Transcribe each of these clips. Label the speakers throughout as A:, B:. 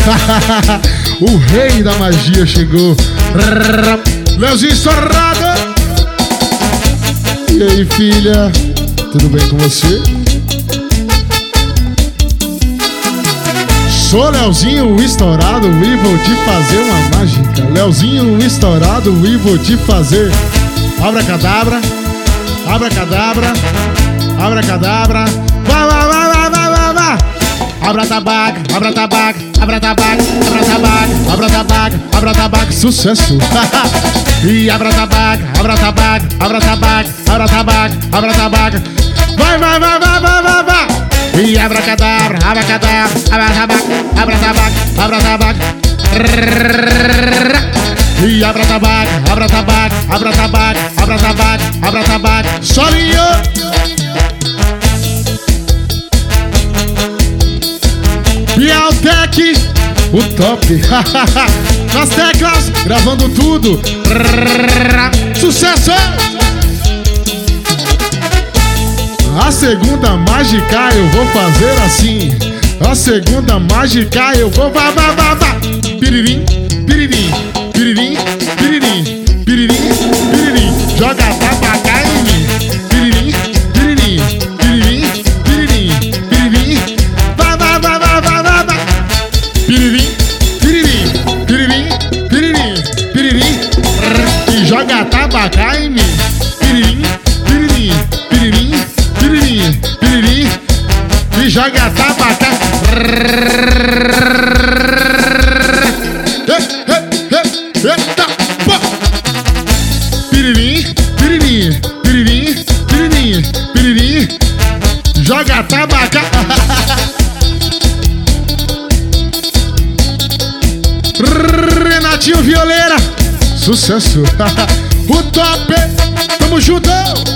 A: O rei da magia chegou. Leozinho estourado. E aí, filha? Tudo bem com você? Sou Leozinho estourado e vou te fazer uma mágica. Leozinho estourado e vou te fazer abracadabra, abracadabra, abracadabra. Vá, vá, vá, vá, vá, vá, vá. Abra tabaco, abra tabaco, abra tabaco, abra tabaco, abra tabaco, abra tabaco, sucesso. E abra tabaco, abra tabaco, abra tabaco, abra tabaco, abra tabaco. Vai, vai, vai, vai, vai, vai, vai. E abracadabra, abracadabra, abra tabaco, abra tabaco, abra tabaco. E abra tabaco, abra tabaco, abra tabaco, abra tabaco, abra tabaco. Solinho. Bialtec, o top. Nas teclas, gravando tudo. Sucesso! A segunda mágica eu vou fazer assim. A segunda mágica eu vou vá, vá, vá, vá. Piririm, piririm, piririm, piririm, piririm, piririm. Joga tabaca em mim. Piririm, piririm, piririm, piririm, piririm. Vá, vá, vá, vá, vá, vá, vá. Piririm, piririm, piririm, piririm, piririm. E joga tabaca em mim. Piririm, piririm, piririm, piririm, piririm. E joga tabaca. Eita, pô. Piririm, piririm, piririm, piririm, piririm. Joga tabaca. Renatinho Violeira, sucesso. O top, tamo junto.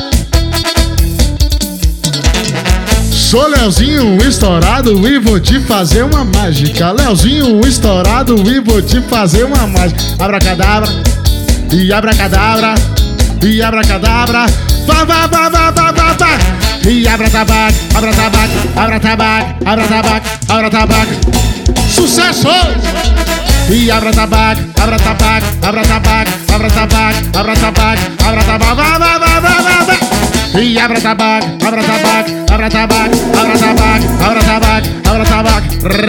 A: Sou Leozinho estourado e vou te fazer uma mágica. Leozinho estourado e vou te fazer uma mágica. Abracadabra, e abracadabra, e abracadabra. Vá, vá, vá, vá, vá, vá, vá. E abra tabaco, abra tabaco, abra tabaco, abra tabaco, abra tabaco. Sucesso! E abra tabaco, abra tabaco, abra tabaco, abra tabaco, abra tabaco, abra tabaco, vá, vá, vá, vá, vá, vá. E abra tabaco, abra tabaco, abra tabaco, abra tabaco, abra tabaco, abra tabaco.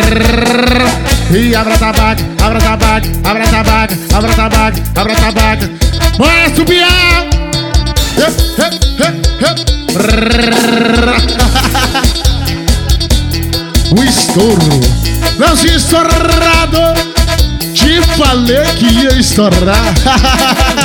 A: E abra tabaco, abra tabaco, abra tabaco, abra tabaco, abra tabaco. Maestro Bial! O estouro. Leozinho estourado. Te falei que ia estourar.